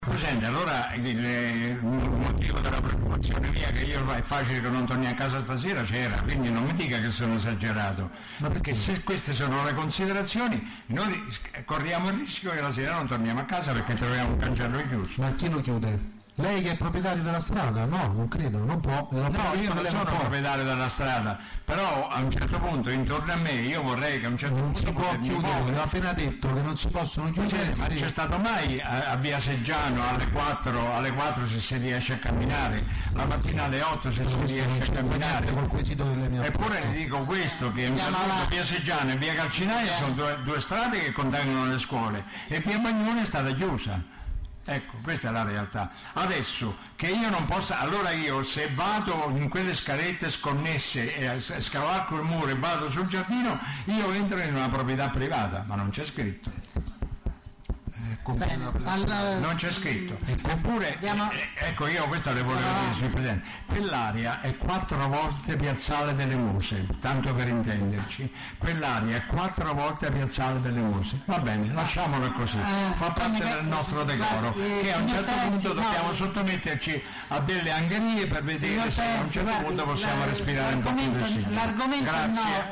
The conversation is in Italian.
Presente, allora il motivo della preoccupazione mia che io è facile che non torni a casa stasera c'era, quindi non mi dica che sono esagerato, ma perché se queste sono le considerazioni noi corriamo il rischio che la sera non torniamo a casa perché troviamo un cancello chiuso. Ma chi lo chiude? Lei che è proprietario della strada? No, non credo, non può. No, io non sono proprietario della strada, però a un certo punto intorno a me io vorrei che a un certo non punto si può chiudere, ho appena detto che non si possono chiudere. Ma c'è stato mai a via Seggiano alle 4 se si riesce a camminare, la mattina alle 8 se si riesce a camminare? Col quesito che lei mi ha Eppure le dico questo, che via Seggiano e via Calcinaia sono due strade che contengono le scuole e via Bagnone è stata chiusa. Ecco, questa è la realtà. Adesso che io non possa, allora io se vado in quelle scalette sconnesse e scavalco il muro e vado sul giardino, io entro in una proprietà privata, ma non c'è scritto. Non c'è scritto. Eppure, ecco, io questo le volevo dire sul Presidente. Quell'area è 4 volte Piazzale delle Muse, tanto per intenderci. Quell'area è 4 volte Piazzale delle Muse. Va bene, lasciamolo così. Fa parte del nostro decoro, che a un certo punto dobbiamo sottometterci a delle angherie per vedere se a un certo punto possiamo respirare un po' più d'ossigeno. L'argomento Grazie.